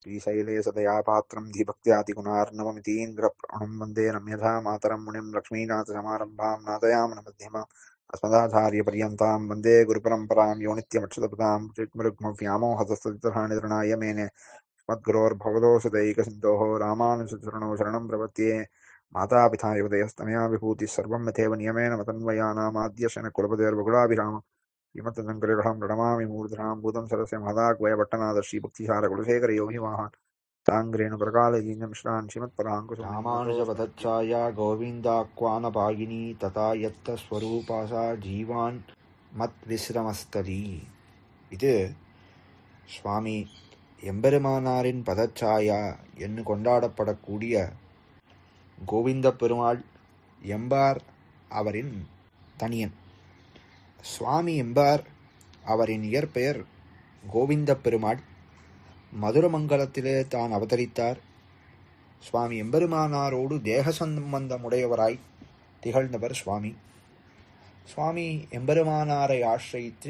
श्रीशैले सदया पात्रं धीभक्त्यादिगुणार्णवमितीन्द्रप्रणं वन्दे नम्यथा मातरं मुनिं लक्ष्मीनाथसमारम्भां नादयामनमध्यमाम् अस्मदाचार्यपर्यन्तां वन्दे गुरुपरम्परां यो नित्यमक्षतपदां चित्मरुग्मव्यामोहतस्तदितराणि मेने मद्गुरोर्भगवतोषदैकसिन्धोः रामानुजचरणौ शरणं प्रपद्ये मातापिता युवदयस्तनया विभूतिः सर्वं यथैव नियमेन मतन्वयानामाद्यशन कुलपतेर्वकुलाभिराम श्रीमत्तङ्करिरहं प्रणमामि मूर्धनां भूतं सरस्य महदाग्वयपट्टनादर्शी भक्तिसारकुलशेखरयोगिवाहान् ताङ्ग्रेणु प्रकालयीन्द्रमिश्रान् श्रीमत्पराङ्कुशं ராமானுஜபதச்சாயா கோவிந்தாக்வானபாகினி ததா யத்த ஸ்வரூபாசா ஜீவான் மத் விஸ்ரமஸ்ததி. இது சுவாமி எம்பெருமானாரின் பதச்சாயா என்று கொண்டாடப்படக்கூடிய கோவிந்த பெருமாள் எம்பார் அவரின் தனியன். சுவாமி எம்பார் அவரின் இயற்பெயர் கோவிந்த பெருமாள். மதுரமங்கலத்திலே தான் அவதரித்தார். சுவாமி எம்பெருமானாரோடு தேக சம்பந்தமுடையவராய் திகழ்ந்தவர் சுவாமி. சுவாமி எம்பெருமானாரை ஆசிரியித்து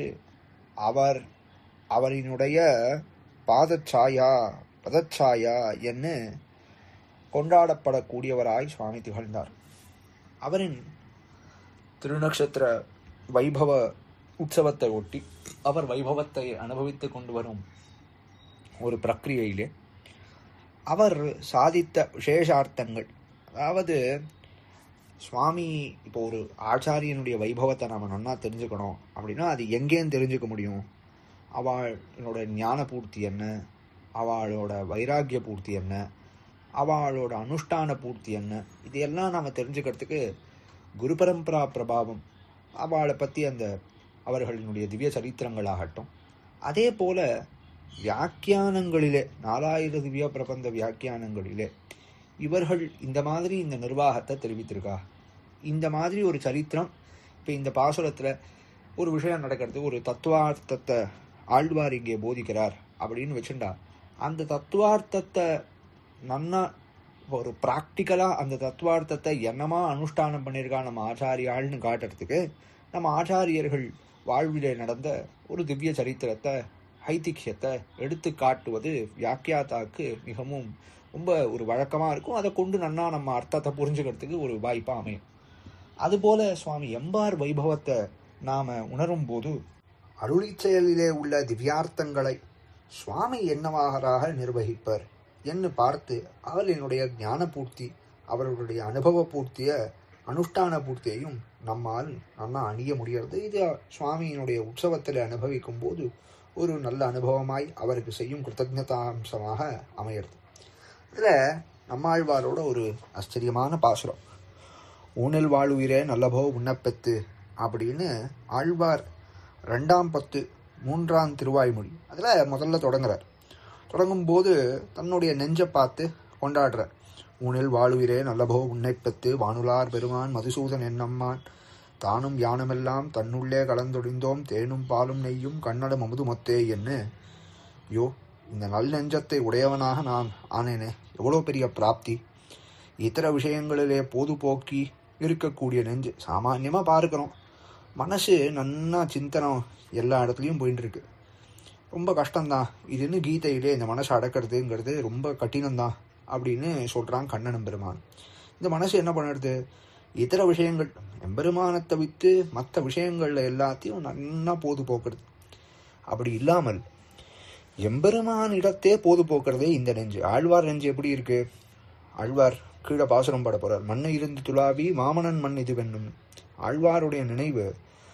அவரினுடைய பதச்சாயா என்று கொண்டாடப்படக்கூடியவராய் சுவாமி திகழ்ந்தார். அவரின் திருநக்ஷத்திர வைபவ உற்சவத்தை ஒட்டி அவர் வைபவத்தை அனுபவித்துக் கொண்டு வரும் ஒரு பிரக்கிரியையிலே அவர் சாதித்த விசேஷார்த்தங்கள், அதாவது சுவாமி இப்போ ஒரு ஆச்சாரியனுடைய வைபவத்தை நம்ம நன்னா தெரிஞ்சுக்கணும் அப்படின்னா அது எங்கேன்னு தெரிஞ்சுக்க முடியும்? அவளோட ஞான பூர்த்தி என்ன, அவளோட வைராக்கிய பூர்த்தி என்ன, அவளோட அனுஷ்டான பூர்த்தி என்ன, இதையெல்லாம் நாம் தெரிஞ்சுக்கிறதுக்கு குரு பரம்பரா பிரபாவம், அவளை பற்றி அந்த அவர்களினுடைய திவ்ய சரித்திரங்களாகட்டும், அதே போல வியாக்கியானங்களிலே 4000 திவ்ய பிரபந்த வியாக்கியானங்களிலே இவர்கள் இந்த மாதிரி இந்த நிர்வாகத்தை தெரிவித்திருக்கா. இந்த மாதிரி ஒரு சரித்திரம் இப்போ இந்த பாசுரத்தில் ஒரு விஷயம் நடக்கிறது, ஒரு தத்துவார்த்தத்தை ஆழ்வார் இங்கே போதிக்கிறார் அப்படின்னு வச்சுட்டா அந்த தத்துவார்த்தத்தை நன்னா ஒரு ப்ராக்டிக்கலாக அந்த தத்துவார்த்தத்தை என்னமா அனுஷ்டானம் பண்ணியிருக்கா நம்ம ஆச்சாரியாள்னு காட்டுறதுக்கு நம்ம ஆச்சாரியர்கள் வாழ்விலே நடந்த ஒரு திவ்ய சரித்திரத்தை ஐதிக்கியத்தை எடுத்து காட்டுவது வியாக்கியாத்தாக்கு மிகவும் ரொம்ப ஒரு வழக்கமாக இருக்கும். அதை கொண்டு நன்னா நம்ம அர்த்தத்தை புரிஞ்சுக்கிறதுக்கு ஒரு வாய்ப்பாக அமையும். அதுபோல சுவாமி எம்பார் வைபவத்தை நாம் உணரும் போது அருளி செயலிலே உள்ள திவ்யார்த்தங்களை சுவாமி என்னவாகராக நிர்வகிப்பர் என்று பார்த்து அவர்களுடைய ஞான பூர்த்தி, அவர்களுடைய அனுபவ பூர்த்திய அனுஷ்டான பூர்த்தியையும் நம்மால் நல்லா அணிய முடிகிறது. இது சுவாமியினுடைய உற்சவத்தில் அனுபவிக்கும் போது ஒரு நல்ல அனுபவமாய் அவருக்கு செய்யும் கிருத்தஜதாம்சமாக அமையிறது. இதில் நம்மாழ்வாரோட ஒரு ஆச்சரியமான பாசுரம், ஊனில் வாழுயிரே நல்லபோ உண்ணப்பெத்து அப்படின்னு ஆழ்வார் 2ஆம் பத்து 3ஆம் திருவாய்மொழி அதில் முதல்ல தொடங்குறார். தொடங்கும்போது தன்னுடைய நெஞ்சை பார்த்து கொண்டாடுறார். ஊனில் வாழுயிரே நல்லபோ உன்னைப்பெத்து வானுலார் பெருமான் மதுசூதன் என்னம்மான் தானும் யானமெல்லாம் தன்னுள்ளே கலந்தொழிந்தோம் தேனும் பாலும் நெய்யும் கண்ணடம் அமுது மொத்தே என்று. யோ, இந்த நல் நெஞ்சத்தை உடையவனாக நான் ஆனேனே, எவ்வளோ பெரிய பிராப்தி! இத்தர விஷயங்களிலே போதுபோக்கி இருக்கக்கூடிய நெஞ்சு சாமான்யமாக பார்க்கிறோம். மனசு நன்னா சிந்தனம் எல்லா இடத்துலையும் போயின்னு இருக்கு. ரொம்ப கஷ்டம்தான் இதுன்னு கீதையிலே இந்த மனசை அடக்கிறதுங்கிறது ரொம்ப கடினம்தான் அப்படின்னு சொல்கிறான் கண்ணன் பெருமான். இந்த மனசு என்ன பண்ணுறது? இதர விஷயங்கள் எம்பெருமானத்தை விற்று மற்ற விஷயங்கள்ல எல்லாத்தையும் நன்னா போதுபோக்குறது. அப்படி இல்லாமல் எம்பெருமான் இடத்தே போதுபோக்குறதே இந்த நெஞ்சு. ஆழ்வார் நெஞ்சு எப்படி இருக்கு? ஆழ்வார் கீழே பாசுரம் பாட போறார். மண்ணை இருந்து துளாவி மாமனன் மண் இது வெண்ணும். ஆழ்வாருடைய நினைவு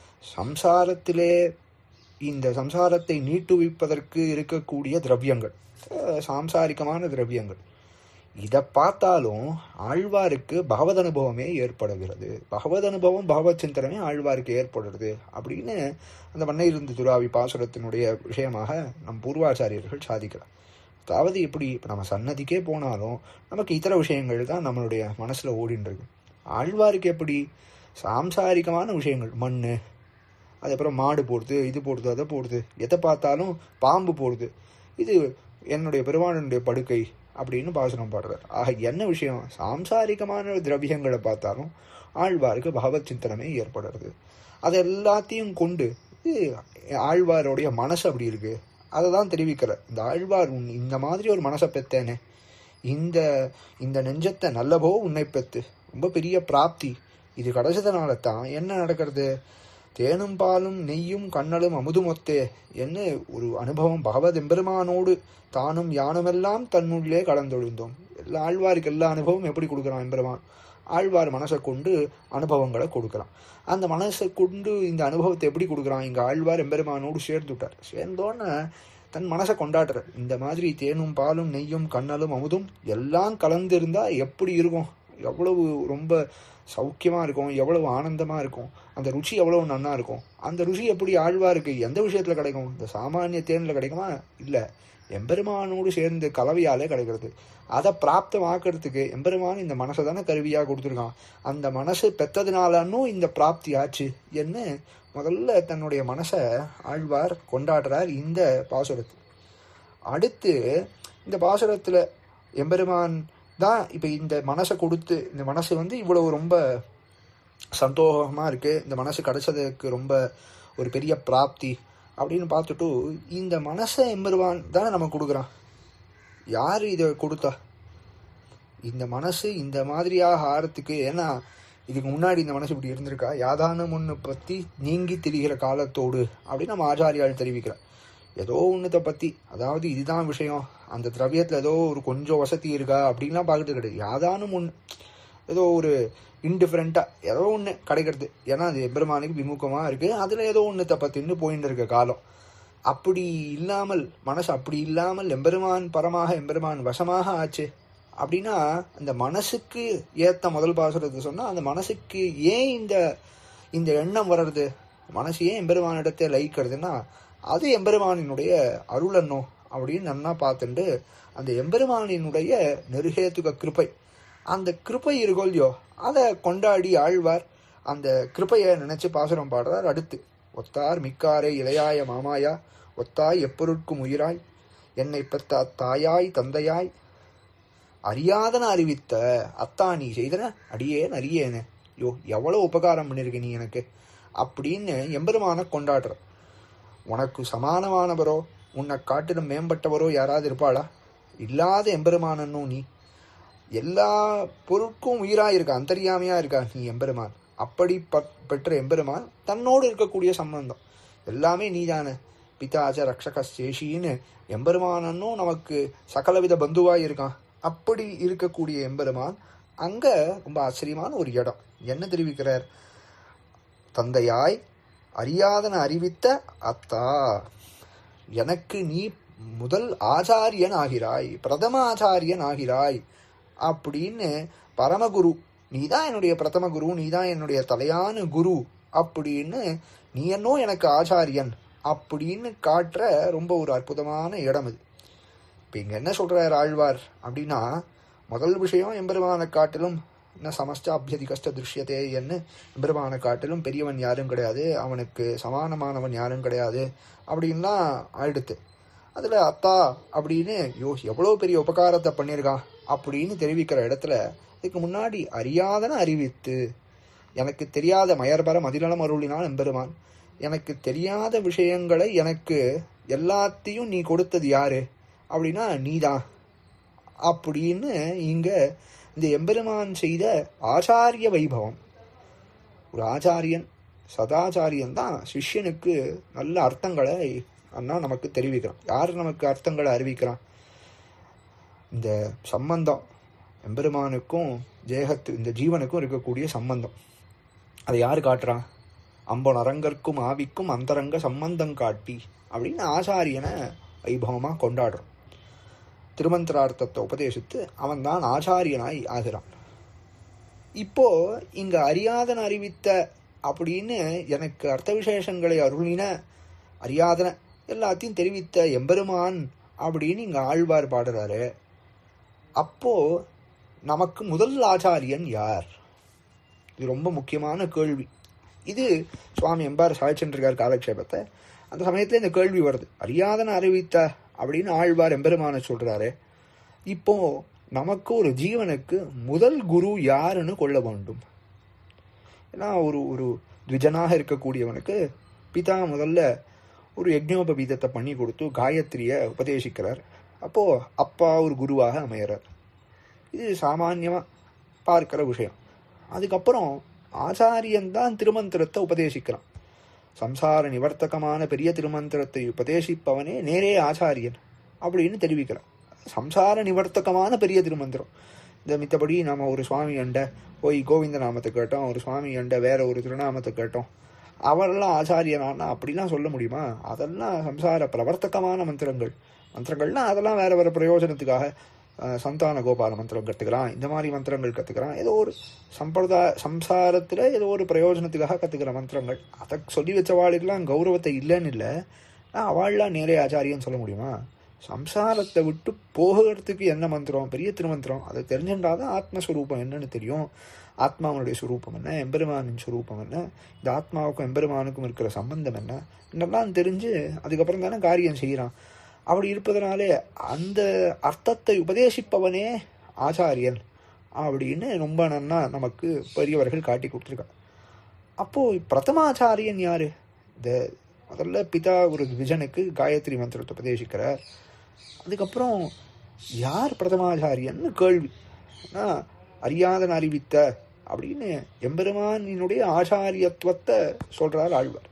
சம்சாரத்திலே இந்த சம்சாரத்தை நீட்டுவிப்பதற்கு இருக்கக்கூடிய திரவியங்கள், சாம்சாரிகமான திரவியங்கள், இதை பார்த்தாலும் ஆழ்வாருக்கு பகவத் அனுபவமே ஏற்படுகிறது. பகவத் அனுபவம் பகவத் சிந்தனமே ஆழ்வாருக்கு ஏற்படுறது அப்படின்னு அந்த மண்ணை இருந்து துறாவி பாசுரத்தினுடைய விஷயமாக நம் பூர்வாச்சாரியர்கள் சாதிக்கிறார். அதாவது எப்படி இப்போ நம்ம சன்னதிக்கே போனாலும் நமக்கு இதர விஷயங்கள் தான் நம்மளுடைய மனசில் ஓடின்றது. ஆழ்வாருக்கு எப்படி சாம்சாரிகமான விஷயங்கள், மண், அதுக்கப்புறம் மாடு போடுது, இது போடுது, அதை போடுது, எதை பார்த்தாலும் பாம்பு போடுது, இது என்னுடைய பெருமானுடைய படுக்கை அப்படின்னு பாசுரம் பாடுறார். ஆக என்ன விஷயம்? சாம்சாரிகமான திரவியங்களை பார்த்தாலும் ஆழ்வாருக்கு பகவத் சிந்தனமே ஏற்படுறது. அது எல்லாத்தையும் கொண்டு ஆழ்வாருடைய மனசு அப்படி இருக்கு. அதை தான் தெரிவிக்கிற. இந்த ஆழ்வார் இந்த மாதிரி ஒரு மனசை பெத்தேனே, இந்த இந்த நெஞ்சத்தை நல்லபோ உன்னை பெத்து, ரொம்ப பெரிய பிராப்தி இது கிடைச்சதுனால தான் என்ன நடக்கிறது, தேனும் பாலும் நெய்யும் கண்ணலும் அமுதுமொத்தே என்ன ஒரு அனுபவம். பகவத் எம்பெருமானோடு தானும் யானுமெல்லாம் தன்னுள்ளே கலந்தொழிந்தோம். எல்லா ஆழ்வாருக்கு எல்லா அனுபவம் எப்படி கொடுக்குறான் எம்பெருமான், ஆழ்வார் மனசை கொண்டு அனுபவங்களை கொடுக்குறான். அந்த மனசை கொண்டு இந்த அனுபவத்தை எப்படி கொடுக்குறான், இங்கே ஆழ்வார் எம்பெருமானோடு சேர்ந்துட்டார். சேர்ந்தோன்னு தன் மனசை கொண்டாடுறார். இந்த மாதிரி தேனும் பாலும் நெய்யும் கண்ணலும் அமுதும் எல்லாம் கலந்துருந்தா எப்படி இருக்கும், எவ்வளவு ரொம்ப சௌக்கியமாக இருக்கும், எவ்வளவு ஆனந்தமாக இருக்கும், அந்த ருச்சி எவ்வளவு நன்னா இருக்கும். அந்த ருச்சி எப்படி ஆழ்வாருக்கு எந்த விஷயத்தில் கிடைக்கும், இந்த சாமானிய தேனில் கிடைக்குமா, இல்லை எம்பெருமானோடு சேர்ந்து கலவையாலே கிடைக்கிறது. அதை பிராப்தமாக்கிறதுக்கு எம்பெருமான் இந்த மனசை தானே கருவியாக கொடுத்துருக்கான். அந்த மனசு பெற்றதுனாலும் இந்த பிராப்தி ஆச்சு என்ன முதல்ல தன்னுடைய மனசை ஆழ்வார் கொண்டாடுறார் இந்த பாசுரத்தில். அடுத்து இந்த பாசுரத்தில் எம்பெருமான் தான் இப்போ இந்த மனசை கொடுத்து, இந்த மனசு இவ்வளவு ரொம்ப சந்தோஷமாக இருக்குது, இந்த மனசு கிடைச்சதுக்கு ரொம்ப ஒரு பெரிய பிராப்தி அப்படின்னு பார்த்துட்டு இந்த மனசை எம்பெருமான் தானே நமக்கு கொடுக்குறான். யார் இதை கொடுத்தா, இந்த மனசு இந்த மாதிரியாக ஆறத்துக்கு? ஏன்னா இதுக்கு முன்னாடி இந்த மனசு இப்படி இருந்திருக்கா, யாதானும் ஒன்று பற்றி நீங்கி திரிகிற காலத்தோடு அப்படின்னு நம்ம ஆச்சாரியால் தெரிவிக்கிறோம். ஏதோ ஒன்றுத்தை பற்றி, அதாவது இதுதான் விஷயம், அந்த திரவியத்தில் ஏதோ ஒரு கொஞ்சம் வசதி இருக்கா அப்படின்லாம் பார்க்கறது கிடையாது. யாதானும் ஒன்று ஏதோ ஒரு இன்டிஃபரெண்ட்டாக ஏதோ ஒன்று கிடைக்கிறது. ஏன்னா அது எம்பெருமானுக்கு விமுகமாக இருக்குது, அதில் ஏதோ ஒன்றுத்தை பற்றின்னு போயின்னு இருக்க காலம். அப்படி இல்லாமல் மனசு அப்படி இல்லாமல் எம்பெருமான் பரமாக எம்பெருமான் வசமாக ஆச்சு அப்படின்னா அந்த மனசுக்கு ஏற்ற முதல் பாசுரத்தை சொன்னால் அந்த மனசுக்கு ஏன் இந்த எண்ணம் வர்றது, மனசு ஏன் எம்பெருமானிடத்தை லயிக்கிறதுனா அது எம்பெருமானினுடைய அருளன்னோ அப்படின்னு நன்னா பார்த்துட்டு அந்த எம்பெருமானினுடைய நெருகேத்துக கிருப்பை, அந்த கிருப்பை இருக்கோல்லையோ அதை கொண்டாடி ஆழ்வார் அந்த கிருப்பையை நினைச்சு பாசுரம் பாடுறார். அடுத்து ஒத்தார் மிக்காரே இளையாய மாமாயா ஒத்தாய் எப்பொருட்கும் உயிராய் என்னை பெற்ற தாயாய் தந்தையாய் அறியாதன அறிவித்த அத்தா நீ செய்தன அடியேன் அறியேனே, யோ எவ்வளோ உபகாரம் பண்ணியிருக்க நீ எனக்கு அப்படின்னு எம்பெருமான கொண்டாடுற. உனக்கு சமானமானவரோ உன்னை காட்டிலும் மேம்பட்டவரோ யாராவது இருப்பாளா? இல்லாத எம்பெருமானன்னும் நீ எல்லா பொருட்கும் உயிராக இருக்கா, அந்தரியாமையா இருக்கா நீ எம்பெருமான். அப்படி பெற்ற எம்பெருமான் தன்னோடு இருக்கக்கூடிய சம்பந்தம் எல்லாமே நீதானே. பிதாச்ச ரக்ஷக சேஷின்னு எம்பெருமானன்னும் நமக்கு சகலவித பந்துவாய் இருக்கான். அப்படி இருக்கக்கூடிய எம்பெருமான் அங்க ரொம்ப ஆச்சரியமான ஒரு இடம் என்ன தெரிவிக்கிறார், தந்தையாய் அறியாதன அறிவித்த அத்தா எனக்கு நீ முதல் ஆச்சாரியன் ஆகிறாய், பிரதம ஆச்சாரியன் ஆகிறாய் அப்படின்னு பரமகுரு நீதான் என்னுடைய பிரதம குரு, நீதான் என்னுடைய தலையான குரு அப்படின்னு நீ என்னோ எனக்கு ஆச்சாரியன் அப்படின்னு காட்டுற ரொம்ப ஒரு அற்புதமான இடம் இது. இப்போ இங்கே என்ன சொல்கிறார் ஆழ்வார் அப்படின்னா, முதல் விஷயம் எம்பெருமான காட்டிலும் என்ன சமஸ்ட அபியதி கஷ்ட திருஷ்யத்தே என்ன, எம்பெருமான காட்டிலும் பெரியவன் யாரும் கிடையாது, அவனுக்கு சமானமானவன் யாரும் கிடையாது அப்படின்லாம் ஆயிடுத்து. அதில் அத்தா அப்படின்னு எவ்வளோ பெரிய உபகாரத்தை பண்ணியிருக்கான் அப்படின்னு தெரிவிக்கிற இடத்துல இதுக்கு முன்னாடி அறியாதன அறிவித்து, எனக்கு தெரியாத மயர்பர மதிநலம் அருளினான் எம்பெருமான், எனக்கு தெரியாத விஷயங்களை எனக்கு எல்லாத்தையும் நீ கொடுத்தது யாரு அப்படின்னா நீதான் அப்படின்னு இங்க இந்த எம்பெருமான் செய்த ஆச்சாரிய வைபவம். ஒரு ஆச்சாரியன் சதாச்சாரியன் தான் சிஷ்யனுக்கு நல்ல அர்த்தங்களை அண்ணா நமக்கு தெரிவிக்கிறான். யார் நமக்கு அர்த்தங்களை அறிவிக்கிறான்? இந்த சம்பந்தம் எம்பெருமானுக்கும் இந்த ஜீவனுக்கும் இருக்கக்கூடிய சம்பந்தம் அதை யார் காட்டுறான்? அம்பன் அரங்கற்கும் ஆவிக்கும் அந்தரங்க சம்பந்தம் காட்டி அப்படின்னு ஆச்சாரியனை வைபவமாக கொண்டாடுறோம். திருமந்திரார்த்தத்தை உபதேசித்து அவன் தான் ஆச்சாரியனாய் ஆகிறான். இப்போ இங்க அறியாதன அறிவித்த அப்படின்னு எனக்கு அர்த்த விசேஷங்களை அருளின அறியாதன எல்லாத்தையும் தெரிவித்த எம்பெருமான் அப்படின்னு இங்க ஆழ்வார் பாடுறாரு. அப்போ நமக்கு முதல் ஆச்சாரியன் யார்? இது ரொம்ப முக்கியமான கேள்வி. இது சுவாமி எம்பார் சாய்ச்சென்றிருக்கார் காலக்ஷேபத்தை. அந்த சமயத்துல இந்த கேள்வி வருது, அறியாதன அறிவித்த அப்படின்னு ஆழ்வார் எம்பெருமான சொல்றாரு. இப்போ நமக்கு ஒரு ஜீவனுக்கு முதல் குரு யாருன்னு கொள்ள வேண்டும்? ஏன்னா ஒரு த்விஜனாக இருக்கக்கூடியவனுக்கு பிதா முதல்ல ஒரு யஜ்ஞோபவீதத்தை பண்ணி கொடுத்து காயத்ரியை உபதேசிக்கிறார். அப்போது அப்பா ஒரு குருவாக அமையிறார். இது சாமான்யமாக பார்க்கிற விஷயம். அதுக்கப்புறம் ஆச்சாரியன்தான் திருமந்திரத்தை உபதேசிக்கிறான். சம்சார நிவர்த்தகமான பெரிய திருமந்திரத்தை உபதேசிப்பவனே நேரே ஆச்சாரியன் அப்படின்னு தெரிவிக்கிறான். சம்சார நிவர்த்தகமான பெரிய திருமந்திரம். இந்த மித்தபடி நம்ம ஒரு சுவாமி அண்ட போய் கோவிந்த நாமத்தை கேட்டோம், ஒரு சுவாமி அண்ட வேற ஒரு திருநாமத்தை கேட்டோம், அவரெல்லாம் ஆச்சாரியனானா அப்படிலாம் சொல்ல முடியுமா? அதெல்லாம் சம்சார பிரவர்த்தகமான மந்திரங்கள்னா அதெல்லாம் வேற வேற பிரயோஜனத்துக்காக சந்தான கோபால மந்திரம் கற்றுக்கிறான், இந்த மாதிரி மந்திரங்கள் கற்றுக்கிறான், ஏதோ ஒரு சம்சாரத்தில் ஏதோ ஒரு பிரயோஜனத்துக்காக கற்றுக்கிற மந்திரங்கள். அதை சொல்லி வச்சவாளுக்கெல்லாம் கௌரவத்தை இல்லைன்னு இல்லை, அவள்லாம் நேரே ஆச்சாரியன்னு சொல்ல முடியுமா? சம்சாரத்தை விட்டு போகிறதுக்கு என்ன மந்திரம்? பெரிய திருமந்திரம். அதை தெரிஞ்சுட்டாதான் ஆத்மஸ்வரூபம் என்னன்னு தெரியும். ஆத்மாவனுடைய சுரூபம் என்ன, எம்பெருமானின் சுரூபம் என்ன, இந்த ஆத்மாவுக்கும் எம்பெருமானுக்கும் இருக்கிற சம்பந்தம் என்ன, இதெல்லாம் தெரிஞ்சு அதுக்கப்புறம் தானே காரியம் செய்கிறான். அப்படி இருப்பதனாலே அந்த அர்த்தத்தை உபதேசிப்பவனே ஆச்சாரியன் அப்படின்னு ரொம்ப நன்னா நமக்கு பெரியவர்கள் காட்டி கொடுத்துருக்காங்க. அப்போது பிரதமாச்சாரியன் யார்? இந்த முதல்ல பிதா ஒரு விஜனுக்கு காயத்ரி மந்திரத்தை உபதேசிக்கிறார். அதுக்கப்புறம் யார் பிரதமாச்சாரியன்னு கேள்வி. அறியாதன் அறிவித்த அப்படின்னு எம்பெருமானினுடைய ஆச்சாரியத்துவத்தை சொல்கிறார் ஆழ்வார்.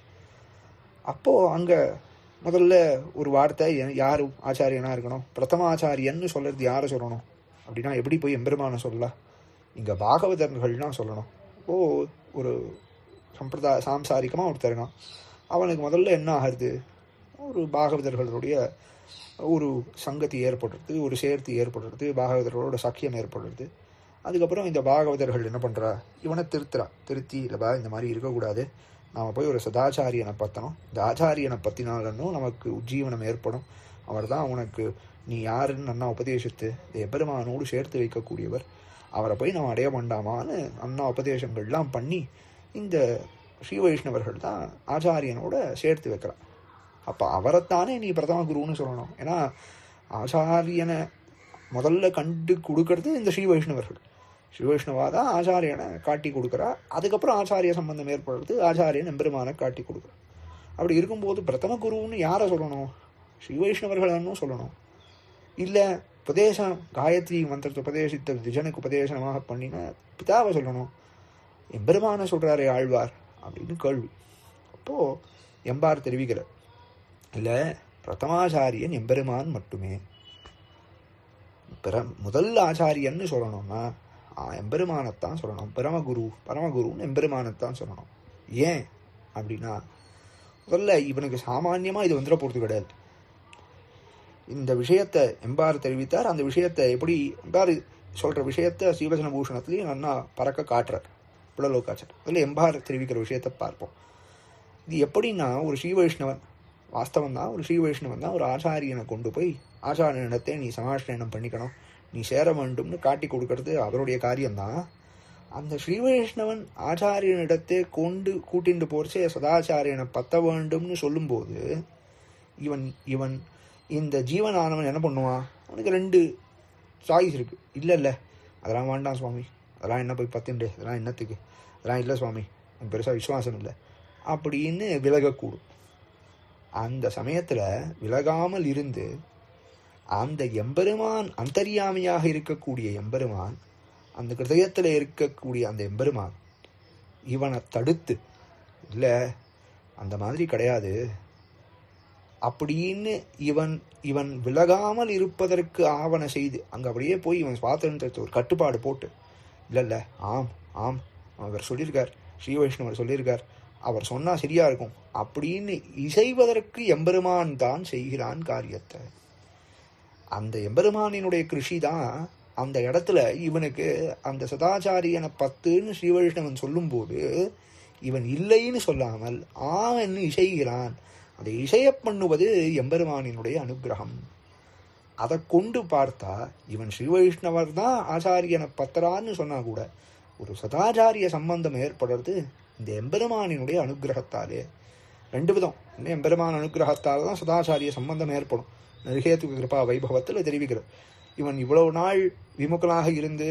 அப்போது அங்கே முதல்ல ஒரு வார்த்தை, யார் ஆச்சாரியனாக இருக்கணும்? பிரதமாச்சாரியன்னு சொல்கிறது யாரை சொல்லணும் அப்படின்னா எப்படி போய் எம்பெருமானை சொல்லலாம்? இங்கே பாகவதர்கள்லாம் சொல்லணும். ஒரு சாம்சாரிகமாக ஒருத்தர் இருக்கான், அவனுக்கு முதல்ல என்ன ஆகிறது? ஒரு பாகவதர்களுடைய ஒரு சங்கதி ஏற்படுறது, ஒரு சேர்த்து ஏற்படுறது, பாகவதர்களோட சக்கியம் ஏற்படுறது. அதுக்கப்புறம் இந்த பாகவதர்கள் என்ன பண்ணுறா? இவனை திருத்தி இல்லைப்பா இந்த மாதிரி இருக்கக்கூடாது, நாம் போய் ஒரு சதாச்சாரியனை பற்றணும், இந்த ஆச்சாரியனை பற்றினாலும் நமக்கு உஜ்ஜீவனம் ஏற்படும், அவர் தான் உனக்கு நீ யாருன்னு அண்ணா உபதேசித்து இந்த எபெருமானோடு சேர்த்து வைக்கக்கூடியவர், அவரை போய் நம்ம அடைய வேண்டாமான்னு அண்ணா உபதேசங்கள்லாம் பண்ணி இந்த ஸ்ரீ வைஷ்ணவர்கள் தான் ஆச்சாரியனோட சேர்த்து வைக்கிறான். அப்போ அவரைத்தானே நீ பிரதம குருன்னு சொல்லணும். ஏன்னா ஆச்சாரியனை முதல்ல கண்டு கொடுக்கறது இந்த ஸ்ரீ வைஷ்ணவர்கள். ஸ்ரீ வைஷ்ணவா தான் ஆச்சாரியனை காட்டி கொடுக்குறா. அதுக்கப்புறம் ஆச்சாரிய சம்பந்தம் ஏற்படுறது, ஆச்சாரியன் எம்பெருமானை காட்டி கொடுக்குறா. அப்படி இருக்கும்போது பிரதம குருன்னு யாரை சொல்லணும்? ஸ்ரீ வைஷ்ணவர்கள்னு சொல்லணும். இல்லை உபதேசம் காயத்ரி மந்திரத்தை உபதேசித்த விஜனுக்கு உபதேசமாக பண்ணினா பிதாவை சொல்லணும். எம்பெருமானை சொல்கிறாரே ஆழ்வார் அப்படின்னு கேள்வி. அப்போது எம்பார் தெரிவிக்கிறார், இல்லை பிரதமாச்சாரியன் எம்பெருமான் மட்டுமே. முதல் ஆச்சாரியன்னு சொல்லணும்னா எம்பெருமானத்தான் சொல்லணும். பரமகுருன்னு எம்பெருமானத்தான் சொல்லணும். ஏன் அப்படின்னா முதல்ல இவனுக்கு சாமான்யமாக இது வந்துட போகிறது கிடையாது. இந்த விஷயத்தை எம்பார் தெரிவித்தார். அந்த விஷயத்தை எப்படி எம்பார் சொல்கிற விஷயத்தை ஸ்ரீவசன பூஷணத்துலேயும் நன்னா பறக்க காட்டுறார் புலலோகாச்சர். அதில் எம்பார் தெரிவிக்கிற விஷயத்தை பார்ப்போம். இது எப்படின்னா ஒரு ஸ்ரீ வைஷ்ணவன் வாஸ்தவம் தான், ஒரு ஸ்ரீ வைஷ்ணவன் தான் ஒரு ஆச்சாரியனை கொண்டு போய் ஆச்சாரியனிடத்தை நீ சமாஷ்டனம் பண்ணிக்கணும், நீ சேர வேண்டும்னு காட்டி கொடுக்கறது அவருடைய காரியம்தான். அந்த ஸ்ரீ வைஷ்ணவன் ஆச்சாரியனிடத்தை கூட்டிட்டு போறச்சே சதாச்சாரியனை பற்ற வேண்டும்னு சொல்லும்போது இவன் இந்த ஜீவனானவன் என்ன பண்ணுவான்? அவனுக்கு 2 சாய்ஸ் இருக்குது. இல்லை அதெல்லாம் வேண்டாம் சுவாமி, அதெல்லாம் என்ன போய் பத்துண்டு, அதெல்லாம் என்னத்துக்கு, அதெல்லாம் இல்லை சுவாமி, எனக்கு பெருசாக விசுவாசம் இல்லை அப்படின்னு விலகக்கூடும். அந்த சமயத்தில் விலகாமல் இருந்து அந்த எம்பெருமான் அந்தர்யாமியாக இருக்கக்கூடிய எம்பெருமான், அந்த ஹிருதயத்தில் இருக்கக்கூடிய அந்த எம்பெருமான் இவனை தடுத்து, இல்லை அந்த மாதிரி கிடையாது அப்படின்னு இவன் விலகாமல் இருப்பதற்கு ஆவண செய்து அங்கே அப்படியே போய் இவன் சுவாதந்திரத்தை ஒரு கட்டுப்பாடு போட்டு, இல்லை ஆம் அவர் சொல்லியிருக்கார், ஸ்ரீ வைஷ்ணவர் சொல்லியிருக்கார், அவர் சொன்னால் சரியா இருக்கும் அப்படின்னு இசைவதற்கு எம்பெருமான் தான் செய்கிறான் காரியத்தை. அந்த எம்பெருமானினுடைய கிருஷி தான் அந்த இடத்துல இவனுக்கு அந்த சதாச்சாரியனை பத்துன்னு ஸ்ரீ வைஷ்ணவன் சொல்லும்போது இவன் இல்லைன்னு சொல்லாமல் ஆவன்னு இசைகிறான். அதை இசைய பண்ணுவது எம்பெருமானினுடைய அனுகிரகம். அதை கொண்டு பார்த்தா இவன் ஸ்ரீ வைஷ்ணவர் தான் ஆச்சாரியனை பத்தரான்னு சொன்னா கூட ஒரு சதாச்சாரிய சம்பந்தம் ஏற்படுறது இந்த எம்பெருமானினுடைய அனுகிரகத்தாலே. 2 விதம். எம்பெருமான் அனுகிரகத்தால் தான் சதாச்சாரிய சம்பந்தம் ஏற்படும். நிருகேதுக கிருபா வைபவத்தில் தெரிவிக்கிறது. இவன் இவ்வளவு நாள் விமுகனாக இருந்து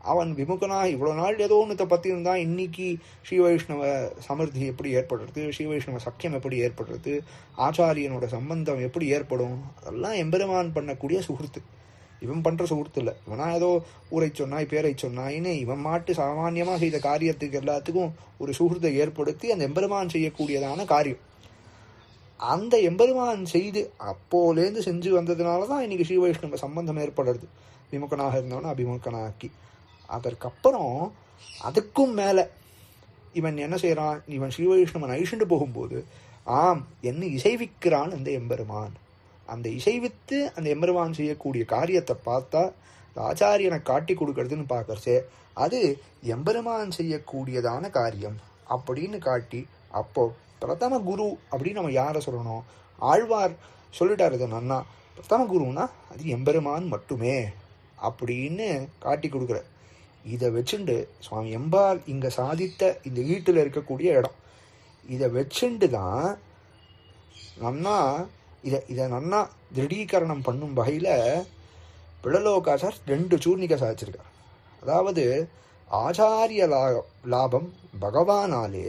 அவன் விமுகனாக இவ்வளோ நாள் ஏதோ ஒன்றத்தை பற்றி இருந்தால் இன்னைக்கு ஸ்ரீ வைஷ்ணவ சமிருத்தி எப்படி ஏற்படுறது, ஸ்ரீ வைஷ்ணவ சக்கியம் எப்படி ஏற்படுறது, ஆச்சாரியனோட சம்பந்தம் எப்படி ஏற்படும், அதெல்லாம் எம்பெருமான் பண்ணக்கூடிய சுகிருத்து. இவன் பண்ணுற சுகிருத்து இல்லை. இவனா ஏதோ ஊரை சொன்னாய் பேரை சொன்னாயின்னு இவன் மாட்டு சாமான்யமாக செய்த காரியத்துக்கு எல்லாத்துக்கும் ஒரு சுகிருத்தை ஏற்படுத்தி அந்த எம்பெருமான் செய்யக்கூடியதான காரியம். அந்த எம்பெருமான் செய்து அப்போலேருந்து செஞ்சு வந்ததுனால தான் இன்னைக்கு ஸ்ரீ வைஷ்ணவ சம்பந்தம் ஏற்படுறது. விமுகனாக இருந்தவன அபிமுகனாக்கி அதற்கப்புறம் அதுக்கும் மேலே இவன் என்ன செய்கிறான், இவன் ஸ்ரீ வைஷ்ணவன் அழிச்சுட்டு போகும்போது என்ன இசைவிக்கிறான் அந்த எம்பெருமான். அந்த இசைவித்து அந்த எம்பெருமான் செய்யக்கூடிய காரியத்தை பார்த்தா ஆச்சாரியனை காட்டி கொடுக்கறதுன்னு பார்க்கறச்சே அது எம்பெருமான் செய்யக்கூடியதான காரியம் அப்படின்னு காட்டி, அப்போ பிரதம குரு அப்படின்னு நம்ம யாரை சொல்லணும், ஆழ்வார் சொல்லிட்டாரு இது நன்னா. பிரதம குருன்னா அது எம்பெருமான் மட்டுமே அப்படின்னு காட்டி கொடுக்குற. இதை வச்சுண்டு சுவாமி எம்பார் இங்கே சாதித்த இந்த வீட்டில் இருக்கக்கூடிய இடம், இதை வச்சுண்டு தான் நன்னா இதை நன்னா திருடீகரணம் பண்ணும் வகையில் பிழலோகாச்சார் 2 சூர்ணிகை சாதிச்சிருக்கார். அதாவது ஆச்சாரிய லாபம் பகவானாலே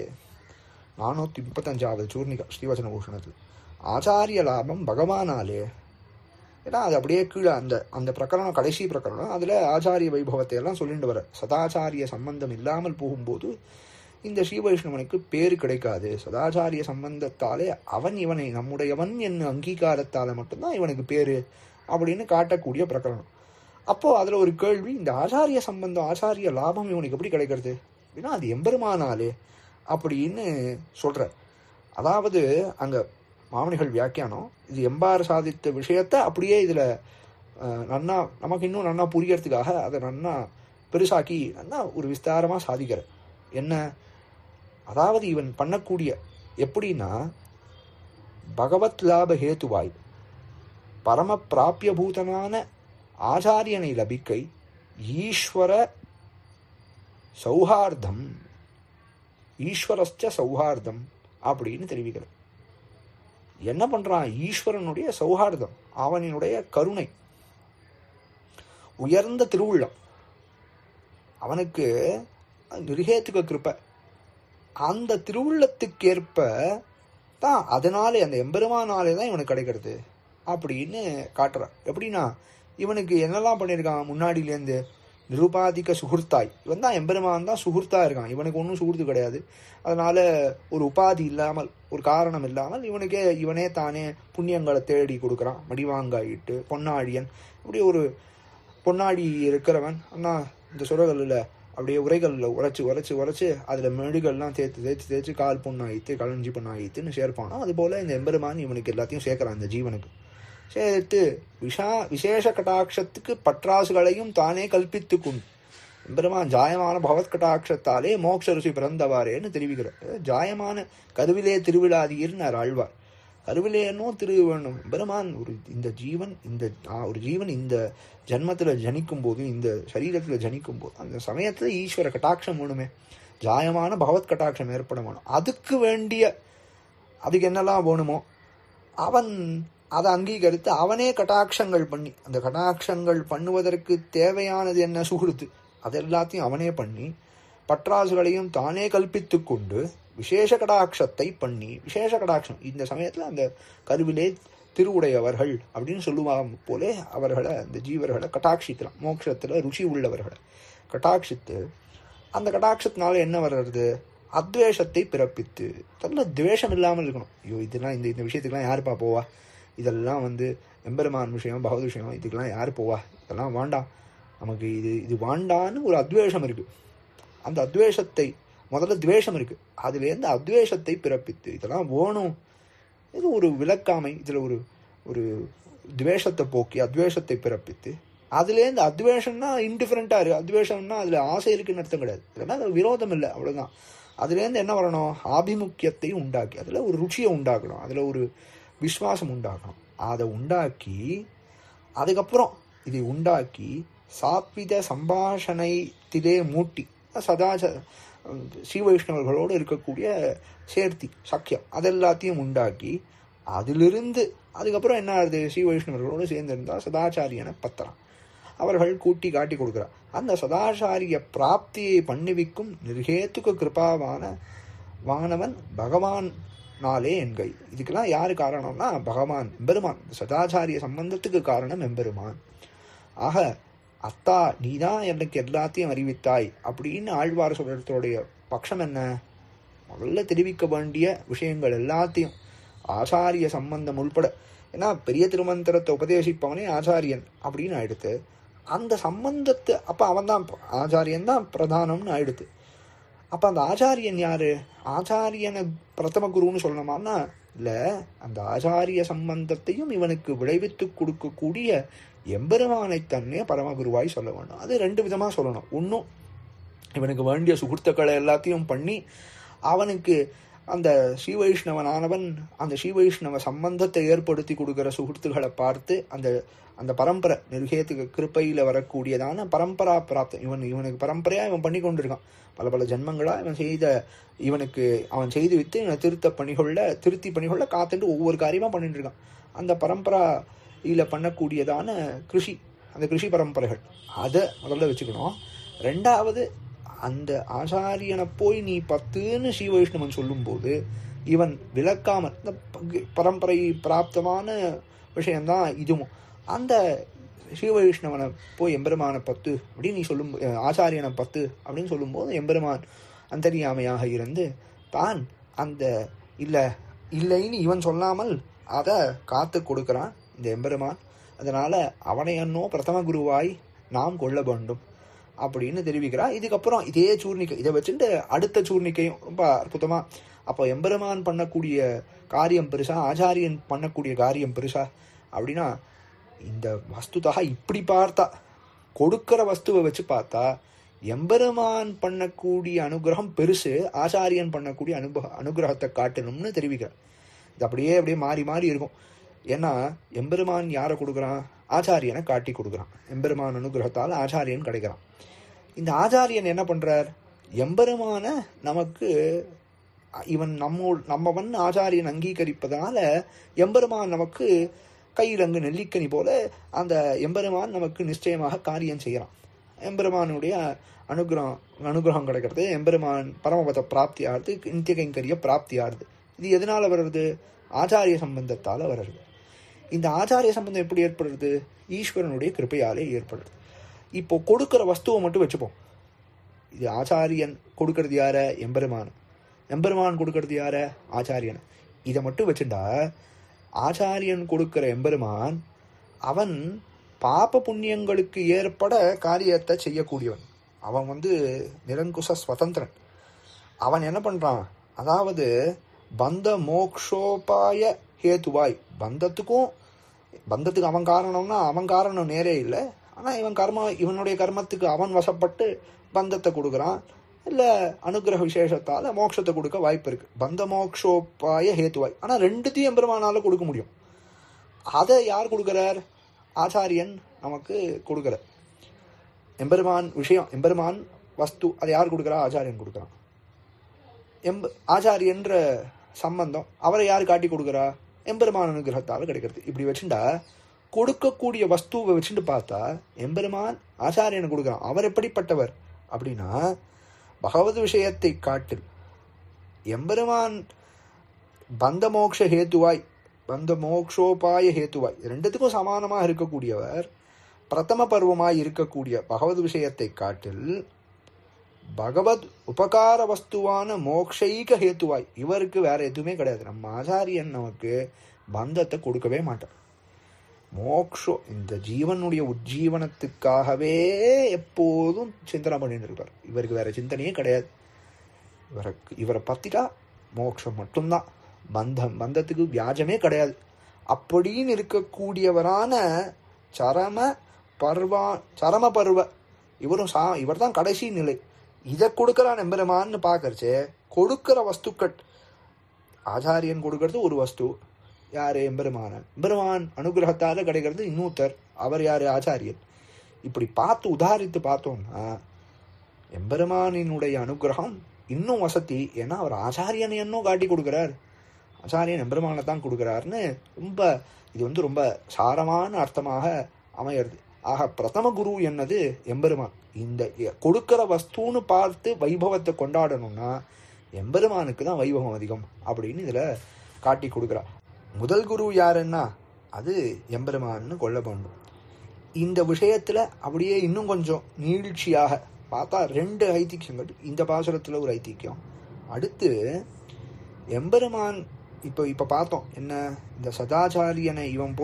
435வது சூர்ணிகா ஸ்ரீவச்சன பூஷணத்தில் ஆச்சாரிய லாபம் பகவானாலே. ஏன்னா அது அப்படியே கீழே அந்த பிரகரணம் கடைசி பிரகரணம், அதில் ஆச்சாரிய வைபவத்தை எல்லாம் சொல்லிட்டு வர. சதாச்சாரிய சம்பந்தம் இல்லாமல் போகும்போது இந்த ஸ்ரீ வைஷ்ணவனுக்கு பேரு கிடைக்காது. சதாச்சாரிய சம்பந்தத்தாலே அவன் இவனை நம்முடையவன் என்னும் அங்கீகாரத்தால் மட்டும்தான் இவனுக்கு பேரு அப்படின்னு காட்டக்கூடிய பிரகரணம். அப்போது அதில் ஒரு கேள்வி, இந்த ஆச்சாரிய சம்பந்தம் ஆச்சாரிய லாபம் இவனுக்கு எப்படி கிடைக்கிறது அப்படின்னா அது எம்பெருமானாலே அப்படின்னு சொல்கிற. அதாவது அங்கே மாமனிகள் வியாக்கியானம் இது எம்பார் சாதித்த விஷயத்தை அப்படியே இதில் நன்னா நமக்கு இன்னும் நன்னா புரியறதுக்காக அதை நன்னா பெருசாக்கி நன்னா ஒரு விஸ்தாரமாக சாதிக்கிற. என்ன அதாவது இவன் பண்ணக்கூடிய எப்படின்னா பகவத் லாப ஹேத்துவாய் பரம பிராபியபூதனான ஆச்சாரியனை லபிக்கை ஈஸ்வர சௌஹார்தம் ஈஸ்வரஸ்ச சௌஹார்தம் அப்படின்னு தெரிவிக்கிறது. என்ன பண்றான், ஈஸ்வரனுடைய சௌஹார்தம், அவனினுடைய கருணை, உயர்ந்த திருவுள்ளம், அவனுக்கு நிருகேத்துக்க கிருப்பை, அந்த திருவுள்ளத்துக்கேற்ப தான் அதனாலே அந்த எம்பெருமானாலே தான் இவனுக்கு கிடைக்கிறது அப்படின்னு காட்டுறான். எப்படின்னா இவனுக்கு என்னெல்லாம் பண்ணியிருக்கான், முன்னாடியிலேருந்து நிருபாதிக்க சுகுர்த்தாய், இவன் தான் எம்பெருமான் தான் சுகுர்த்தா இருக்கான், இவனுக்கு ஒன்றும் சுகுர்த்து கிடையாது. அதனால ஒரு உபாதி இல்லாமல் ஒரு காரணம் இல்லாமல் இவனே தானே புண்ணியங்களை தேடி கொடுக்குறான். மடிவாங்காயிட்டு பொன்னாழியன், இப்படி ஒரு பொன்னாடி இருக்கிறவன் அண்ணா இந்த சுரகளில் அப்படியே உரைகளில் உரைச்சு அதில் மெழுகள்லாம் தேய்ச்சி கால் பொண்ணாயித்து கலஞ்சி பொண்ணாயித்துன்னு சேர்ப்பானோ அதுபோல் இந்த எம்பெருமான் இவனுக்கு எல்லாத்தையும் சேர்க்குறான். இந்த ஜீவனுக்கு சேர்த்து விசேஷ கட்டாட்சத்துக்கு பற்றாசுகளையும் தானே கல்பித்து கொண்டு எம்பெருமான் ஜாயமான பகவத் கட்டாட்சத்தாலே மோட்ச ருசி பிறந்தவாரேன்னு தெரிவிக்கிறார். ஜாயமான கருவிலே திருவிழாதீர்னார் ஆழ்வார். கருவிலேனோ திருவேணும் பெருமான் இந்த ஜீவன் இந்த ஜன்மத்தில் ஜனிக்கும் போது, இந்த சரீரத்தில் ஜனிக்கும் போது அந்த சமயத்தில் ஈஸ்வர கட்டாட்சம் வேணுமே, ஜாயமான பகவத் கட்டாட்சம் ஏற்பட வேணும். அதுக்கு என்னெல்லாம் வேணுமோ அவன் அதை அங்கீகரித்து அவனே கட்டாட்சங்கள் பண்ணி, அந்த கட்டாட்சங்கள் பண்ணுவதற்கு தேவையானது என்ன சுகிருத்து அது எல்லாத்தையும் அவனே பண்ணி பற்றாசுகளையும் தானே கல்பித்து கொண்டு விசேஷ கடாட்சத்தை பண்ணி, விசேஷ கடாட்சம் இந்த சமயத்தில் அந்த கருவிலே திருவுடையவர்கள் அப்படின்னு சொல்லுவாங்க போலே அவர்களை அந்த ஜீவர்களை கட்டாட்சிக்கலாம். மோட்சத்தில் ருச்சி உள்ளவர்களை கட்டாட்சித்து அந்த கட்டாட்சத்தினால என்ன வர்றது, அத்வேஷத்தை பிறப்பித்து, நல்ல துவேஷம் இல்லாமல் இருக்கணும். ஐயோ இதெல்லாம் இந்த விஷயத்துக்கெல்லாம் யாருப்பா போவா, இதெல்லாம் எம்பெருமான் விஷயம் பகவத் விஷயம், இதுக்கெல்லாம் யார் போவா, இதெல்லாம் வேண்டாம், நமக்கு இது வேண்டான்னு ஒரு அத்வேஷம் இருக்குது. அந்த அத்வேஷத்தை முதல்ல துவேஷம் இருக்குது, அதுலேருந்து அத்வேஷத்தை பிறப்பித்து இதெல்லாம் வேணும், இது ஒரு விளக்காமை, இதில் ஒரு துவேஷத்தை போக்கி அத்வேஷத்தை பிறப்பித்து அதுலேருந்து அத்வேஷம்னா இன்டிஃபரெண்ட்டாக இருக்குது, அத்வேஷம்னா அதில் ஆசை இருக்குன்னு அர்த்தம் கிடையாது, இல்லைன்னா அது விரோதம் இல்லை அவ்வளோதான். அதுலேருந்து என்ன வரணும், ஆபிமுக்கியத்தை உண்டாக்கி அதில் ஒரு ருச்சியை உண்டாக்கணும், அதில் ஒரு விஸ்வாசம் உண்டாக்கணும். அதை உண்டாக்கி அதுக்கப்புறம் இதை உண்டாக்கி சாத்வித சம்பாஷணைத்திலே மூட்டி ஸ்ரீ வைஷ்ணவர்களோடு இருக்கக்கூடிய சேர்த்தி சக்கியம் அதெல்லாத்தையும் உண்டாக்கி அதிலிருந்து அதுக்கப்புறம் என்ன ஆகுது, ஸ்ரீ வைஷ்ணவர்களோடு சேர்ந்திருந்தால் சதாச்சாரியனை பத்திரம். அவர்கள் கூட்டி காட்டி கொடுக்கிறார். அந்த சதாச்சாரிய பிராப்தியை பண்ணிவிக்கும் நிர்ஹேத்துக்கு கிருபாவான வானவன் பகவான் நாளே என்கை. இதுக்கெல்லாம் யாரு காரணம்னா பகவான் எம்பெருமான். சதாச்சாரிய சம்பந்தத்துக்கு காரணம் எம்பெருமான். ஆக அத்தா நீதான் எனக்கு எல்லாத்தையும் அறிவித்தாய் அப்படின்னு ஆழ்வார் சொல்றதோடைய பட்சம் என்ன? முதல்ல தெரிவிக்க வேண்டிய விஷயங்கள் எல்லாத்தையும் ஆச்சாரிய சம்பந்தம் உள்பட, ஏன்னா பெரிய திருமந்திரத்தை உபதேசிப்பவனே ஆச்சாரியன் அப்படின்னு ஆயிடுத்து. அந்த சம்பந்தத்தை அப்ப அவன் தான் ஆச்சாரியன் தான் பிரதானம்னு ஆயிடுத்து. அப்ப அந்த ஆச்சாரியன் யாரு? ஆச்சாரியனை பிரதம குருன்னு சொல்லணுமான்னா இல்ல, அந்த ஆச்சாரிய சம்பந்தத்தையும் இவனுக்கு விளைவித்து கொடுக்கக்கூடிய எம்பெருமானை தன்னே பரமகுருவாய் சொல்ல வேண்டும். அது ரெண்டு விதமா சொல்லணும். ஒன்னும் இவனுக்கு வேண்டிய சுகுர்த்துக்களை எல்லாத்தையும் பண்ணி அவனுக்கு அந்த ஸ்ரீவைஷ்ணவனானவன் அந்த ஸ்ரீவைஷ்ணவ சம்பந்தத்தை ஏற்படுத்தி கொடுக்கிற சுகுர்த்துகளை பார்த்து அந்த அந்த பரம்பரை நிர்ஹேத்துக்கு கிருப்பையில வரக்கூடியதான பரம்பரா பிராப்தம் இவனுக்கு பரம்பரையா இவன் பண்ணி கொண்டிருக்கான். பல பல ஜென்மங்களா அவன் செய்து வித்து இவனை திருத்தி பணிகொள்ள காத்துட்டு ஒவ்வொரு காரியமா பண்ணிட்டு இருக்கான். அந்த பரம்பரையில பண்ணக்கூடியதான அந்த கிருஷி பரம்பரைகள் அதை முதல்ல வச்சுக்கணும். ரெண்டாவது, அந்த ஆச்சாரியனை போய் நீ 10ன்னு ஸ்ரீ வைஷ்ணவன் சொல்லும் போது இவன் விளக்காமல் இந்த பரம்பரை பிராப்தமான விஷயம்தான் இதுவும். அந்த ஸ்ரீ வைஷ்ணவனை போய் எம்பெருமான 10 அப்படின்னு நீ சொல்லும், ஆச்சாரியனை 10 அப்படின்னு சொல்லும்போது எம்பெருமான் அந்தரியாமையாக இருந்து தான் அந்த இல்லைன்னு இவன் சொல்லாமல் அதை காத்து கொடுக்கிறான் இந்த எம்பெருமான். அதனால அவனை என்னோ பிரதம குருவாய் நாம் கொள்ள வேண்டும் அப்படின்னு தெரிவிக்கிறா. இதுக்கப்புறம் இதே சூர்ணிக்கை இதை வச்சுட்டு அடுத்த சூர்ணிக்கையும் ரொம்ப அற்புதமா. அப்போ எம்பெருமான் பண்ணக்கூடிய காரியம் பெருசா, ஆச்சாரியன் பண்ணக்கூடிய காரியம் பெருசா அப்படின்னா, இந்த வஸ்துதாக இப்படி பார்த்தா, கொடுக்கிற வஸ்துவை வச்சு பார்த்தா எம்பெருமான் பண்ணக்கூடிய அனுகிரகம் பெருசு, ஆச்சாரியன் பண்ணக்கூடிய அனுகிரகத்தை காட்டணும்னு தெரிவிக்கிறார். இது அப்படியே மாறி மாறி இருக்கும். ஏன்னா எம்பெருமான் யாரை கொடுக்குறான்? ஆச்சாரியனை காட்டி கொடுக்குறான். எம்பெருமான் அனுகிரகத்தால் ஆச்சாரியன் கிடைக்கிறான். இந்த ஆச்சாரியன் என்ன பண்றார்? எம்பெருமான நமக்கு நம்மவன் ஆச்சாரியன் அங்கீகரிப்பதனால எம்பெருமான் நமக்கு கையிலங்கு நெல்லிக்கனி போல அந்த எம்பெருமான் நமக்கு நிச்சயமாக காரியம் செய்யறான். எம்பெருமானுடைய அனுகிரகம் கிடைக்கிறது, எம்பெருமான் பரமபத பிராப்தி ஆறுது, நித்திய கைங்கரிய பிராப்தி ஆறுது. இது எதனால வர்றது? ஆச்சாரிய சம்பந்தத்தால வர்றது. இந்த ஆச்சாரிய சம்பந்தம் எப்படி ஏற்படுறது? ஈஸ்வரனுடைய கிருப்பையாலே ஏற்படுறது. இப்போ கொடுக்கிற வஸ்துவை மட்டும் வச்சுப்போம். இது ஆச்சாரியன் கொடுக்கறது யார? எம்பெருமான். எம்பெருமான் கொடுக்கறது யார? ஆச்சாரியன். இதை மட்டும் வச்சுட்டா ஆச்சாரியன் கொடுக்கிற எம்பெருமான் அவன் பாப புண்ணியங்களுக்கு ஏற்பட காரியத்தை செய்யக்கூடியவன். அவன் நிரங்குச ஸ்வதந்திரன். அவன் என்ன பண்றான்? அதாவது பந்த மோக்ஷோபாய ஹேத்துவாய், பந்தத்துக்கு அவன் காரணம்னா அவன் காரணம் நேரே இல்லை. ஆனா இவனுடைய கர்மத்துக்கு அவன் வசப்பட்டு பந்தத்தை கொடுக்குறான். இல்ல அனுகிரக விசேஷத்தால மோட்சத்தை கொடுக்க வாய்ப்பு இருக்கு. பந்த மோக்ஷோபாய ஹேத்துவாய். ஆனா ரெண்டுத்தையும் எம்பெருமானால கொடுக்க முடியும். அதை யார் கொடுக்கிறார்? ஆச்சாரியன் நமக்கு கொடுக்கிறார். எம்பெருமான் விஷயம், எம்பெருமான் வஸ்து, அதை யார் கொடுக்குறா? ஆச்சாரியன் கொடுக்குறான். ஆச்சாரியன்ற சம்பந்தம் அவரை யார் காட்டி கொடுக்குறா? எம்பெருமான் அனுகிரகத்தால கிடைக்கிறது. இப்படி வச்சுட்டா கொடுக்கக்கூடிய வஸ்துவை வச்சுட்டு பார்த்தா எம்பெருமான் ஆச்சாரியனை கொடுக்குறான். அவர் எப்படிப்பட்டவர் அப்படின்னா, பகவத் விஷயத்தை காட்டில் எம்பெருமான் பந்த மோக்ஷ ஹேத்துவாய், பந்த மோக்ஷோபாய ஹேத்துவாய் ரெண்டுத்துக்கும் சமானமாக இருக்கக்கூடியவர். பிரதம பருவமாய் இருக்கக்கூடிய பகவத் விஷயத்தை காட்டில் பகவத் உபகார வஸ்துவான மோக்ஷைக ஹேத்துவாய் இவருக்கு வேற எதுவுமே கிடையாது. நம்ம ஆச்சாரியன் நமக்கு பந்தத்தை கொடுக்கவே மாட்டார். மோக்ஷம் இந்த ஜீவனுடைய உஜ்ஜீவனத்துக்காகவே எப்போதும் சிந்தனை பண்ணிட்டு இருப்பார். இவருக்கு வேற சிந்தனையே கிடையாது. இவரை பத்திட்டா மோட்சம் மட்டும்தான், பந்தத்துக்கு வியாஜமே கிடையாது அப்படின்னு இருக்கக்கூடியவரான சரம பருவ இவர் தான் கடைசி நிலை. இதை கொடுக்கறான் எம்பெருமான்னு பாக்கறச்சு. கொடுக்கிற வஸ்துக்கள் ஆச்சாரியன் கொடுக்கறது ஒரு வஸ்து, யாரு? எம்பெருமான. எம்பெருமான் அனுகிரகத்தால கிடைக்கிறது இன்னொருத்தர், அவர் யாரு? ஆச்சாரியன். இப்படி பார்த்து உதாரித்து பார்த்தோம்னா எம்பெருமானினுடைய அனுகிரகம் இன்னும் வசதி. ஏன்னா அவர் ஆச்சாரியன் என்னும் காட்டி கொடுக்கிறார், ஆச்சாரியன் எம்பெருமானை தான் கொடுக்கிறாருன்னு இது ரொம்ப சாரமான அர்த்தமாக அமையிறது. ஆக பிரதம குரு என்னது எம்பெருமான். இந்த கொடுக்கிற வஸ்துன்னு பார்த்து வைபவத்தை கொண்டாடணும்னா எம்பெருமானுக்கு தான் வைபவம் அதிகம் அப்படின்னு இதுல காட்டி கொடுக்குறா. முதல் குரு யாருன்னா அது எம்பெருமான்னு கொள்ள வேண்டும். இந்த விஷயத்துல அப்படியே இன்னும் கொஞ்சம் நீழ்ச்சியாக பார்த்தா 2 ஐதிக்கியங்கள். இந்த பாசுரத்துல ஒரு ஐதிக்கியம். அடுத்து எம்பெருமான் இப்ப பார்த்தோம் என்ன, இந்த சதாச்சாரியனை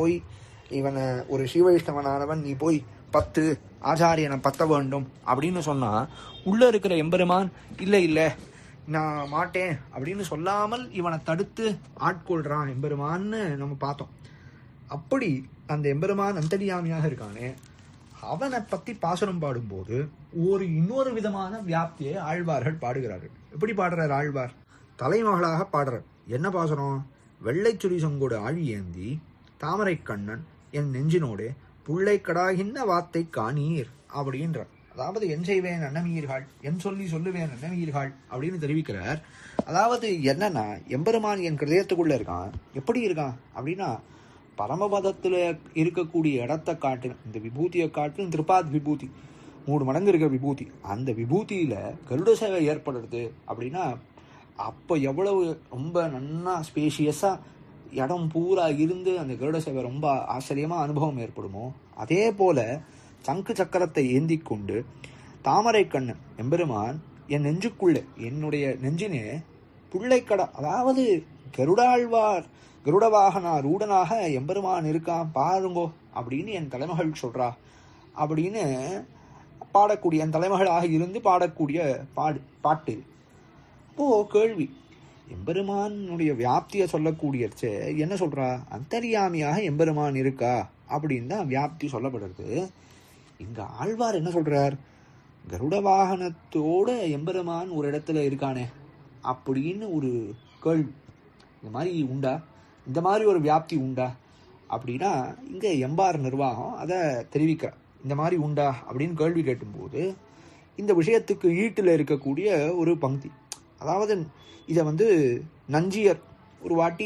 இவனை ஒரு ஸ்ரீவைஷ்ணவனானவன் நீ போய் 10 ஆச்சாரியனை பத்த வேண்டும் அப்படின்னு சொன்னா உள்ள இருக்கிற எம்பெருமான் இல்ல நான் மாட்டேன் அப்படின்னு சொல்லாமல் இவனை தடுத்து ஆட்கொள்றான் எம்பெருமான்னு நம்ம பார்த்தோம். அப்படி அந்த எம்பெருமான் அந்தர்யாமியாக இருக்கானே, அவனை பத்தி பாசுரம் பாடும்போது இன்னொரு விதமான வியாப்தியை ஆழ்வார்கள் பாடுகிறார்கள். எப்படி பாடுறார் ஆழ்வார்? தலைமகளாக பாடுறார். என்ன பாசுரம்? வெள்ளை சுரி சொங்கோடு ஆழி ஏந்தி தாமரை கண்ணன் என் நெஞ்சினோடு புள்ளை கடாகின்ற வார்த்தை காணீர் அப்படின்ற. அதாவது என் செய்வேன் அன்னமீர்கள், என் சொல்லி சொல்லுவேன் அன்னமீர்கள் அப்படின்னு தெரிவிக்கிறார். அதாவது என்னன்னா, எம்பெருமான் என் கிருதயத்துக்குள்ள இருக்கான். எப்படி இருக்கான் அப்படின்னா, பரமபதத்துல இருக்கக்கூடிய இடத்தை காட்டு, இந்த விபூதியை காட்டு, திருப்பாத் விபூதி 3 மடங்கு இருக்கிற விபூதி, அந்த விபூதியில கருட சேவை ஏற்படுறது அப்படின்னா அப்போ எவ்வளவு ரொம்ப நன்னா ஸ்பேஷியஸா இடம் பூரா இருந்து அந்த கருட சேவை ரொம்ப ஆச்சரியமா அனுபவம் ஏற்படுமோ, அதே போல சங்கு சக்கரத்தை ஏந்தி கொண்டு தாமரை கண்ணன் எம்பெருமான் என் நெஞ்சுக்குள்ளே, என்னுடைய நெஞ்சினே புள்ளைக்கடா, அதாவது கருடாழ்வார் கருட வாகனா ரூடனாக எம்பெருமான் இருக்கான் பாருங்கோ அப்படின்னு என் தலைமகள் சொல்றா அப்படின்னு பாடக்கூடிய, என் தலைமகளாக இருந்து பாடக்கூடிய பாட்டு. அப்போ கேள்வி, எம்பெருமானுடைய வியாப்தியை சொல்லக்கூடியச்சு என்ன சொல்றா? அந்தர்யாமியாக எம்பெருமான் இருக்கா அப்படின்னு தான் வியாப்தி சொல்லப்படுறது. இங்க ஆழ்வார் என்ன சொல்றார்? கருட வாகனத்தோட எம்பெருமான் ஒரு இடத்துல இருக்கானே அப்படின்னு ஒரு கேள்வி. இந்த மாதிரி உண்டா? இந்த மாதிரி ஒரு வியாப்தி உண்டா அப்படின்னா இங்க எம்பார் நிர்வாகம் அதை தெரிவிக்கிறார். இந்த மாதிரி உண்டா அப்படின்னு கேள்வி கேட்டும்போது இந்த விஷயத்துக்கு ஈட்டில் இருக்கக்கூடிய ஒரு பங்கி, அதாவது இதை நஞ்சியர் ஒரு வாட்டி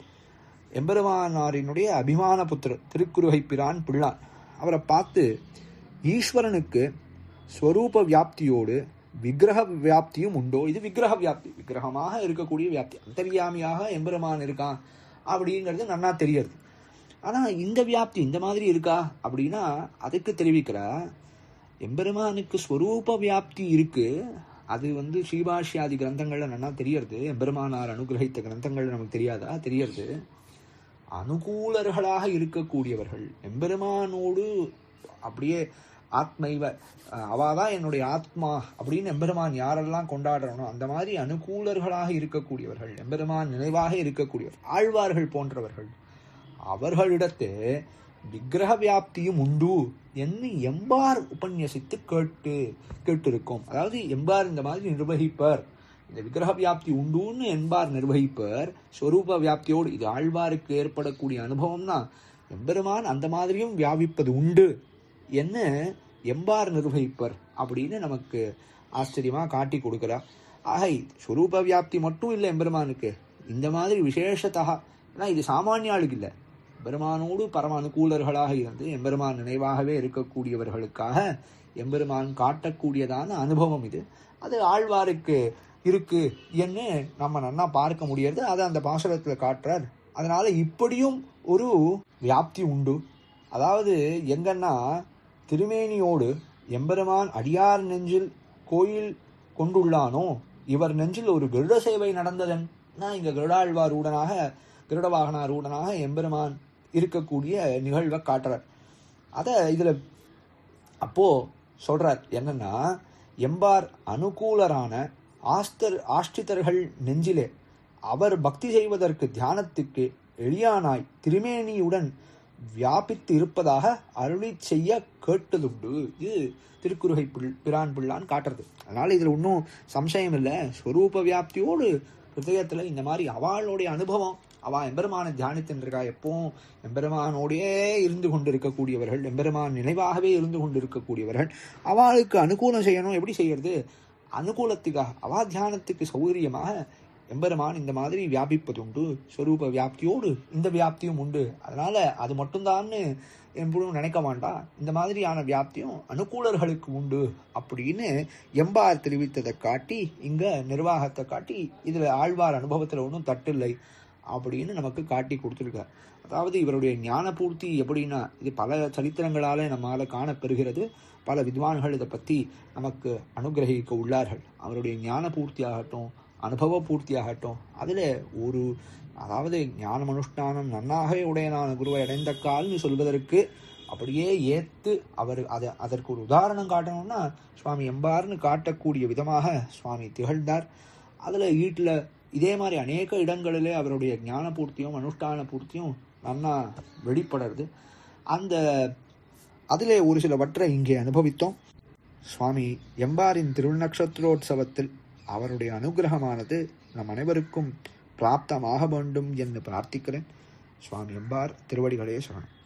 எம்பெருமானாரினுடைய அபிமான புத்திரர் திருக்குறுகை பிரான் பிள்ளான் அவரை பார்த்து, ஈஸ்வரனுக்கு ஸ்வரூப வியாப்தியோடு விக்கிரக வியாப்தியும் உண்டோ? இது விக்கிரக வியாப்தி, விக்கிரகமாக இருக்கக்கூடிய வியாப்தி, அந்தர்யாமியாக எம்பெருமான் இருக்கான் அப்படிங்கிறது நன்னா தெரியாது. ஆனா இந்த வியாப்தி இந்த மாதிரி இருக்கா அப்படின்னா அதுக்கு தெரிவிக்கிறா, எம்பெருமானுக்கு ஸ்வரூப வியாப்தி இருக்கு. அது ஸ்ரீபாஷ்யாதி கிரந்தங்கள்ல நன்னா தெரியறது. எம்பெருமானார் அனுகிரகித்த கிரந்தங்கள்ல நமக்கு தெரியாதா? தெரியறது. அனுகூலர்களாக இருக்கக்கூடியவர்கள் எம்பெருமானோடு அப்படியே ஆத்மைவ அவாதான் என்னுடைய ஆத்மா அப்படின்னு எம்பெருமான் யாரெல்லாம் கொண்டாடுறனோ அந்த மாதிரி அனுகூலர்களாக இருக்கக்கூடியவர்கள், எம்பெருமான் நினைவாக இருக்கக்கூடியவர்கள், ஆழ்வார்கள் போன்றவர்கள், அவர்களிடத்து விக்கிரக வியாப்தியும் உண்டு என்று எம்பார் உபன்யசித்து கேட்டிருக்கும். அதாவது எம்பார் இந்த மாதிரி நிர்வகிப்பர், இந்த விக்கிரக வியாப்தி உண்டுன்னு என்பார் நிர்வகிப்பர். ஸ்வரூப வியாப்தியோடு இது ஆழ்வாருக்கு ஏற்படக்கூடிய அனுபவம் தான். எம்பெருமான் அந்த மாதிரியும் வியாபிப்பது உண்டு என்ன எம்பார் நிர்வகிப்பர் அப்படின்னு நமக்கு ஆச்சரியமா காட்டி கொடுக்கிறார். ஆகை ஸ்வரூப வியாப்தி மட்டும் இல்லை எம்பெருமானுக்கு, இந்த மாதிரி விசேஷத்தா இது சாமானிய ஆளுக்கு இல்லை, எம்பெருமானோடு பரம அனுகூலர்களாக இருந்து எம்பெருமான் நினைவாகவே இருக்கக்கூடியவர்களுக்காக எம்பெருமான் காட்டக்கூடியதான அனுபவம் இது. அது ஆழ்வாருக்கு இருக்கு என்று நம்ம நன்னா பார்க்க முடியாது. அதை அந்த பாசுரத்துல காட்டுறார். அதனால இப்படியும் ஒரு வியாப்தி உண்டு. அதாவது எங்கன்னா திருமேனியோடு எம்பெருமான் அடியார் நெஞ்சில் கோயில் கொண்டுள்ளானோ இவர் நெஞ்சில் ஒரு கருட சேவை நடந்ததுன்னா இங்க கருடாழ்வாரூடனாக கருடவாகனாரூடனாக எம்பெருமான் இருக்கக்கூடிய நிகழ்வை காட்டுறார். அத இதுல அப்போ சொல்றார் என்னன்னா, எம்பார் அனுகூலரான ஆஷ்டிதர்கள் நெஞ்சிலே அவர் பக்தி செய்வதற்கு தியானத்துக்கு எளியானாய் திருமேனியுடன் வியாபித்து இருப்பதாக அருளி செய்ய கேட்டதுண்டு. இது திருக்குறுகை பிரான் பிள்ளான் காட்டுறது. அதனால இதுல ஒன்றும் சம்சயம் இல்லை. ஸ்வரூப வியாப்தியோடு ஹிருதயத்துல இந்த மாதிரி அவளுடைய அனுபவம், அவ எம்பெருமான தியானித்திருக்கா, எப்பவும் எம்பெருமானோடையே இருந்து கொண்டு இருக்கக்கூடியவர்கள், எம்பெருமான் நினைவாகவே இருந்து கொண்டு இருக்கக்கூடியவர்கள், அவளுக்கு அனுகூலம் செய்யணும். எப்படி செய்யறது? அனுகூலத்துக்காக அவா தியானத்துக்கு சௌகரியமாக எம்பெருமான் இந்த மாதிரி வியாபிப்பது உண்டு. ஸ்வரூப வியாப்தியோடு இந்த வியாப்தியும் உண்டு. அதனால அது மட்டும்தான்னு எப்படியும் நினைக்க வேண்டாம். இந்த மாதிரியான வியாப்தியும் அனுகூலர்களுக்கு உண்டு அப்படின்னு எம்பார் தெரிவித்ததை காட்டி, இங்க நிர்வாகத்தை காட்டி, இதுல ஆழ்வார் அனுபவத்துல ஒன்றும் தட்டில்லை அப்படின்னு நமக்கு காட்டி கொடுத்துருக்கார். அதாவது இவருடைய ஞான பூர்த்தி எப்படின்னா, இது பல சரித்திரங்களால நம்மால காணப்பெறுகிறது. பல வித்வான்கள் இதை பற்றி நமக்கு அனுகிரகிக்க உள்ளார்கள். அவருடைய ஞான பூர்த்தி ஆகட்டும், அனுபவ பூர்த்தி ஆகட்டும், அதில் ஒரு அதாவது ஞான அனுஷ்டானம் நன்னாகவே உடையனான குருவை அடைந்த கால்னு சொல்வதற்கு அப்படியே ஏற்று அதற்கு ஒரு உதாரணம் காட்டணும்னா சுவாமி எம்பார்னு காட்டக்கூடிய விதமாக சுவாமி திகழ்ந்தார். அதில் வீட்டில் இதே மாதிரி அநேக இடங்களிலே அவருடைய ஞான பூர்த்தியும் அனுஷ்டான பூர்த்தியும் நன்னா வெளிப்படுறது. அதிலே ஒரு சிலவற்றை இங்கே அனுபவித்தோம். சுவாமி எம்பாரின் திருநக்ஷத்திரோத்சவத்தில் அவருடைய அனுகிரகமானது நம் அனைவருக்கும் பிராப்தமாக வேண்டும் என்று பிரார்த்திக்கிறேன். சுவாமி எம்பார் திருவடிகளே சரணம்.